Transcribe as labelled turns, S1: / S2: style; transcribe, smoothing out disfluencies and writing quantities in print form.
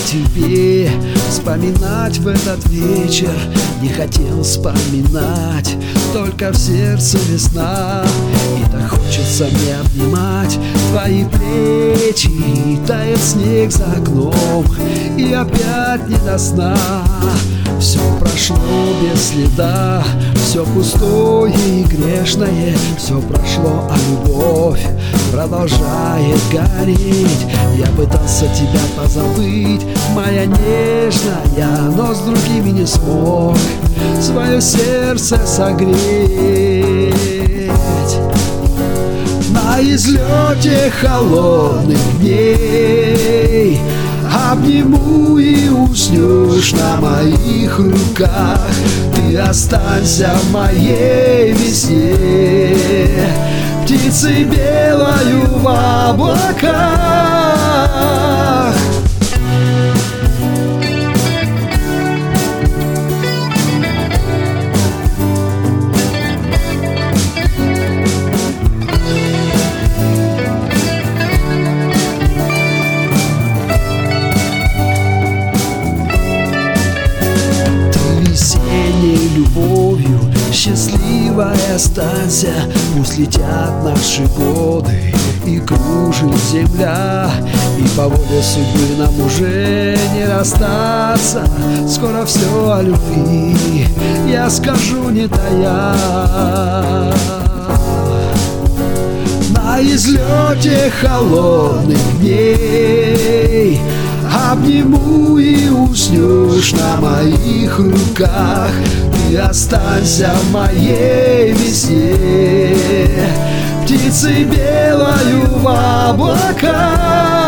S1: тебе вспоминать в этот вечер. Не хотел вспоминать, только в сердце весна. И так хочется мне обнимать твои плечи. Тает снег за окном, и опять не до сна. Все прошло без следа, все пустое и грешное. Все прошло, а любовь продолжает гореть. Я пытался тебя позабыть, моя нежная, но с другими не смог свое сердце согреть. На излете холодных дней обниму и уснешь на моих руках. Ты останься в моей весне, птицей белою в облаках. Любовью счастливой останься. Пусть летят наши годы и кружит земля, и по воле судьбы нам уже не расстаться. Скоро все о любви я скажу, не тая. На излете холодных дней обниму и уснешь на моих руках. Ты останься в моей весне, птицей белою в облаках.